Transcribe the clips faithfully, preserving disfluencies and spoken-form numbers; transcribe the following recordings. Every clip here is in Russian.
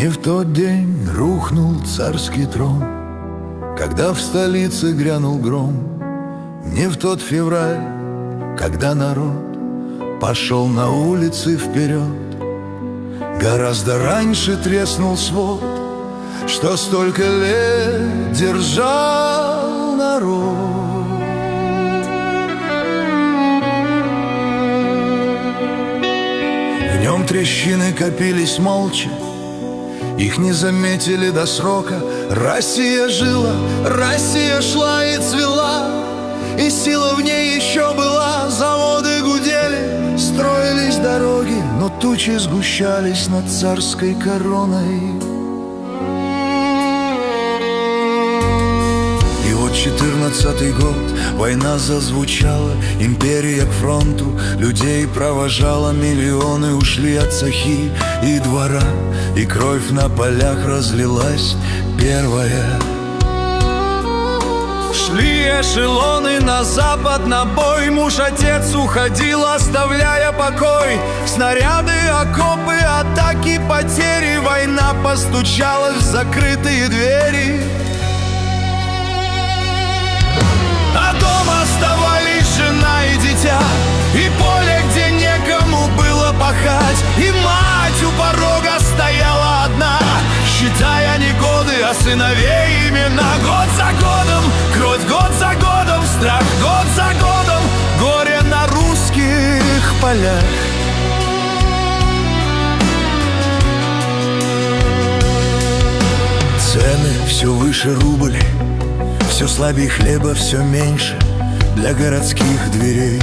Не в тот день рухнул царский трон, когда в столице грянул гром. Не в тот февраль, когда народ пошел на улицы вперед. Гораздо раньше треснул свод, что столько лет держал народ. В нем трещины копились молча, их не заметили до срока. Россия жила, Россия шла и цвела, и сила в ней еще была. Заводы гудели, строились дороги, но тучи сгущались над царской короной. И вот четырнадцатый год, война зазвучала, империя к фронту людей провожала. Миллионы ушли от сахи и двора, и кровь на полях разлилась первая. Шли эшелоны на запад на бой, муж-отец уходил, оставляя покой. Снаряды, окопы, атаки, потери, война постучалась в закрытые двери. А дома оставались жена и дитя, и поле, где некому было пахать. И мать у порога стояла одна, считая не годы, а сыновей имена. Год за годом, кровь год за годом, страх год за годом, горе на русских полях. Цены все выше рубль, все слабее хлеба, все меньше для городских дверей.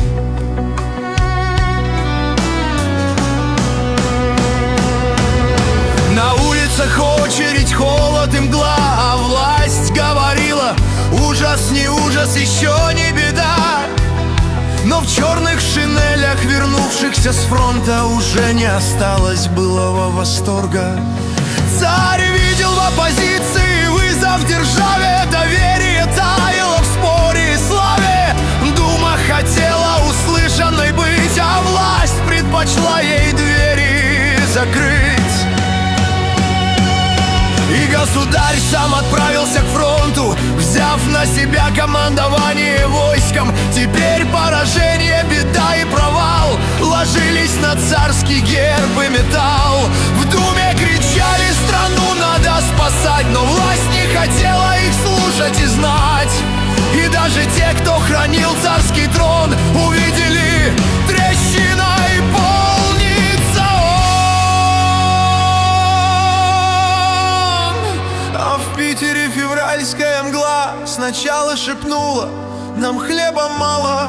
На улицах очередь, холод и мгла, а власть говорила: ужас, не ужас, еще не беда. Но в черных шинелях вернувшихся с фронта уже не осталось былого восторга. Царь видел в оппозиции вызов державе, доверие таяло в споре и славе. Дума хотела услышанной быть, а власть предпочла ей двери закрыть. И государь сам отправился к фронту, взяв на себя командование войском. Теперь поражение, беда и провал ложились на царский герб и металл. В Думе кричали: страну надо спасать, но власть не хотела их слушать и знать. И даже те, кто хранил царский трон, увидели: трещиной полнится он. А в Питере февральская мгла сначала шепнула: нам хлеба мало.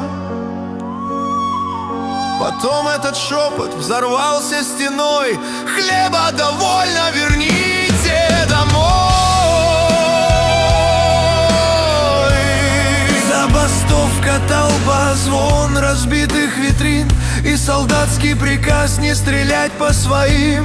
Потом этот шепот взорвался стеной: хлеба довольно, верните домой. Забастовка, толпа, звон разбитых витрин и солдатский приказ не стрелять по своим.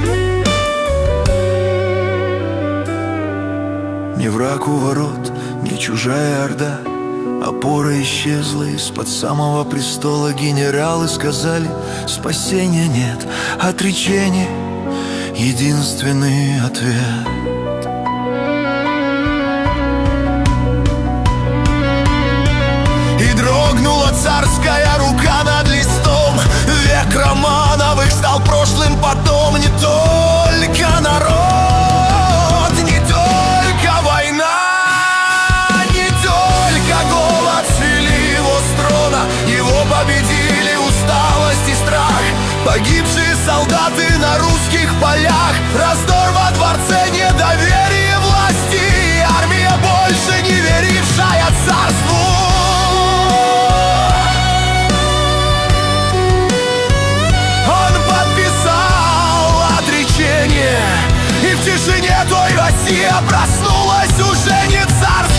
Не враг у ворот, не чужая орда, опора исчезла из-под самого престола. Генералы сказали: спасения нет, отречение — единственный ответ. И дрогнула царская рука над листом. Век Романовых стал прошлым потом. Не только народ, не только война, не только голод свели его с трона. Его победили усталость и страх, погибшие солдаты на русских полях, раздор во дворце, недоверие власти, армия, больше не верившая царству. Он подписал отречение, и в тишине той Россия проснулась уже не царство.